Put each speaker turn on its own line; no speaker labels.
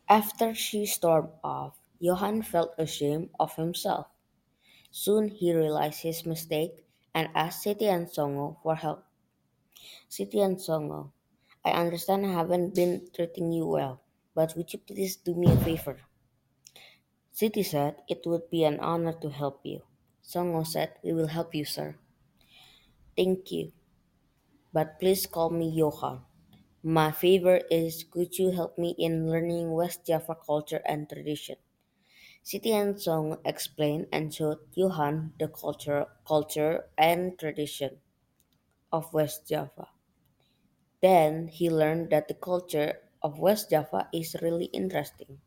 After she stormed off, Johann felt ashamed of himself. Soon he realized his mistake and asked Siti and Songo for help. Siti and Songo, I understand I haven't been treating you well, but would you please do me a favor? Siti said it would be an honor to help you. Songo said, we will help you, sir. Thank you, but please call me Johan. My favor is could you help me in learning West Java culture and tradition? Siti and Song explained and showed Johan the culture and tradition of West Java. Then he learned that the culture of West Java is really interesting.